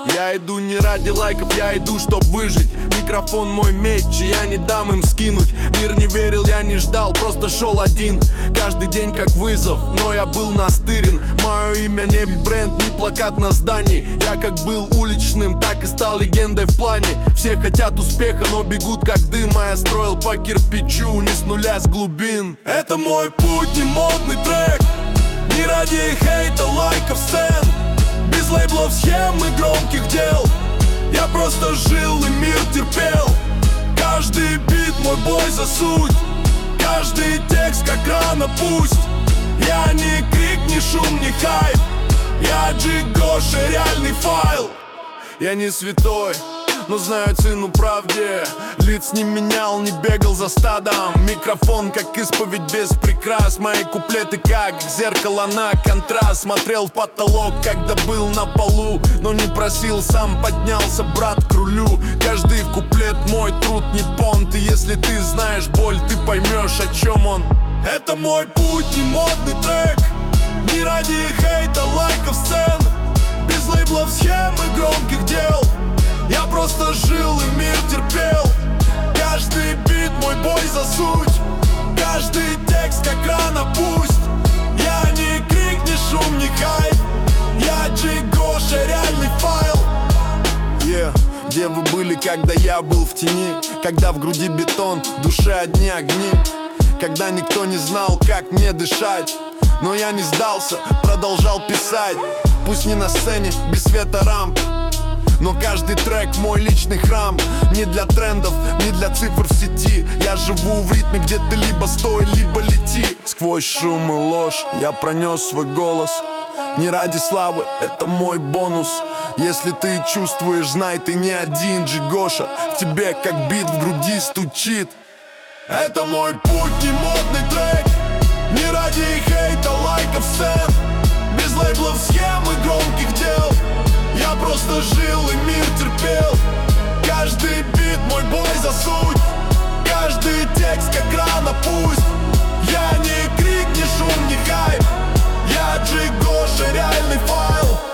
Я иду не ради лайков, я иду, чтоб выжить. Микрофон мой меч, и я не дам им скинуть. Мир не верил, я не ждал, просто шел один. Каждый день как вызов, но я был настырен. Мое имя не бренд, не плакат на здании. Я как был уличным, так и стал легендой в плане. Все хотят успеха, но бегут как дым. А я строил по кирпичу, не с нуля, с глубин. Это мой путь, не модный трек. Не ради хейта, лайков, сцен. Без лейблов, схем и громких дел. Я просто жил и мир терпел. Каждый бит мой бой за суть. Каждый текст как рана пусть. Я не крик, не шум, не хайп. Я Джи Гоша, реальный файл. Я не святой, но знаю цену правде. Лиц не менял, не бегал за стадом. Микрофон как исповедь без прикрас. Мои куплеты как зеркало на контраст. Смотрел в потолок, когда был на полу, но не просил, сам поднялся, брат, к рулю. Каждый куплет мой труд, не понт. И если ты знаешь боль, ты поймешь, о чем он. Это мой путь, не модный трек. Не ради хейта, лайков, сцен. Без лейблов, схем и громких дел. Я просто жил и мир терпел. Каждый бит мой бой за суть. Каждый текст как рана пусть. Я не крик, не шум, не хайп. Я Джи Гоша, реальный файл. Где вы были, когда я был в тени? Когда в груди бетон, в душе одни огни. Когда никто не знал, как мне дышать. Но я не сдался, продолжал писать. Пусть не на сцене, без света рамп, но каждый трек мой личный храм. Не для трендов, не для цифр в сети. Я живу в ритме, где ты либо стой, либо лети. Сквозь шум и ложь я пронес свой голос. Не ради славы, это мой бонус. Если ты чувствуешь, знай, ты не один. Джи Гоша, в тебе как бит в груди стучит. Это мой путь, не модный трек. Не ради хейта, лайков, сцен. Без лейблов, схем и громких дел. Я просто жил и мир терпел. Каждый бит мой бой за суть. Каждый текст как рана пусть. Я не крик, не шум, не хайп. Я Джи Гоша, реальный файл.